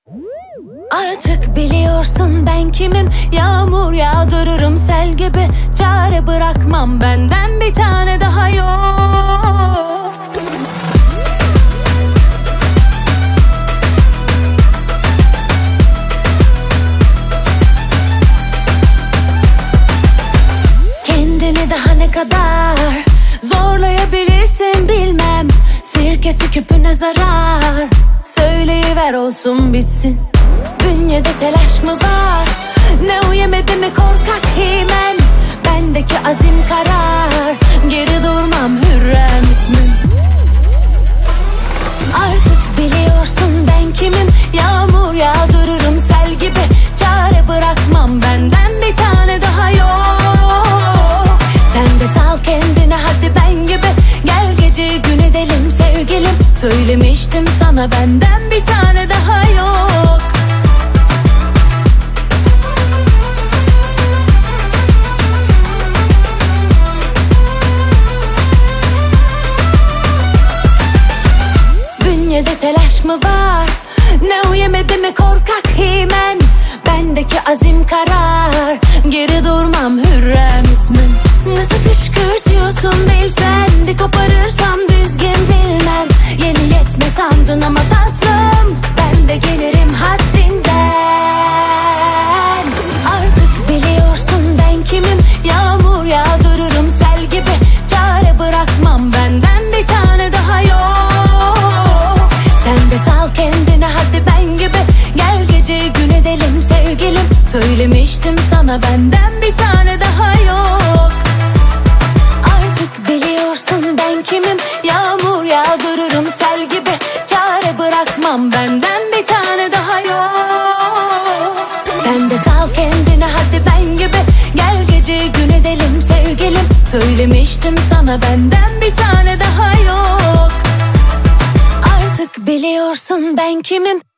Artık biliyorsun ben kimim. Yağmur yağdırırım sel gibi. Çare bırakmam, benden bir tane daha yok. Kendini daha ne kadar zorlayabilirsin bilmem. Sirkesi küpüne zarar. Söyleyiver olsun bitsin. Bünyede telaş mı var? Ne o yemedi mi korkak himen? Bendeki azim karar. Geri durmam Hürrem ismim. Artık biliyorsun ben kimim. Yağmur yağdırırım sel gibi. Çare bırakmam, benden bir tane daha yok. Sen de sal kendine hadi ben gibi. Gel gece gün edelim sevgilim. Söylemiştim sana benden bir tane daha yok. Bünyede telaş mı var? Ne o yemedi mi korkak himen? Bendeki azim karar. Geri durmam Hürrem ismim. Nasıl kışkırtıyorsun bilsen. Bir koparırsam dizgin bilmem. Yeni yetme sandın ama tatlım, ben de gelirim haddinden. Artık biliyorsun ben kimim. Yağmur yağdırırım sel gibi. Çare bırakmam, benden bir tane daha yok. Sen de sal kendine hadi ben gibi. Gel gece gün edelim sevgilim. Söylemiştim sana benden bir tane daha yok. Artık biliyorsun ben kimim. Yağmur yağdırırım sel gibi. Çare bırakmam, benden bir tane daha yok. Sen de sal kendine hadi ben gibi. Gel gece gün edelim sevgilim. Söylemiştim sana benden bir tane daha yok. Artık biliyorsun ben kimim.